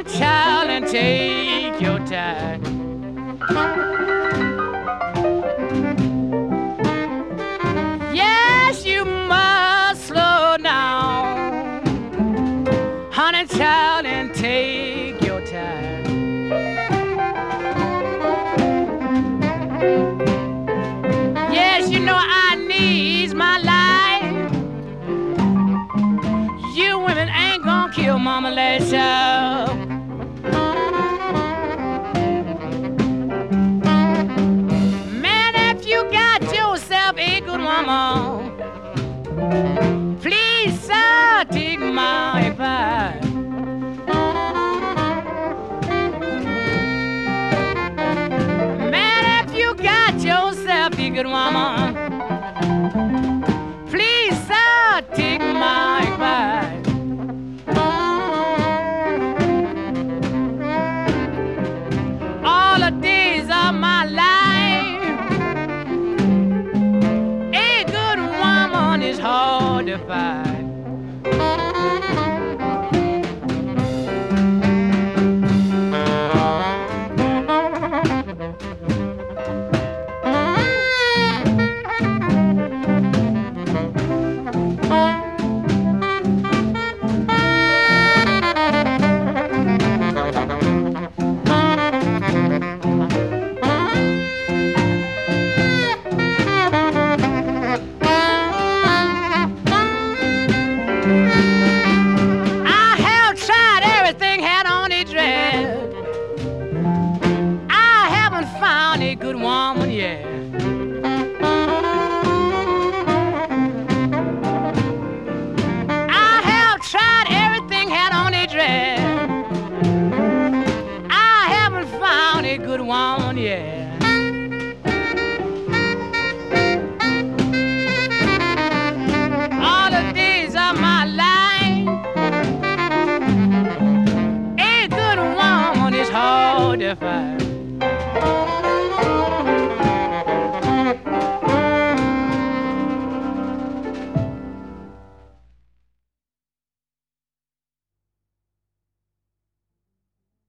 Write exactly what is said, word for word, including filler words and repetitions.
honey, child, and take your time. Yes, you must slow down, honey, child, and take your time. Yes, you know I needs my life. You women ain't gonna kill Mama last child. Man, if you got yourself a good woman, please, sir, take my advice. Man, if you got yourself a good woman,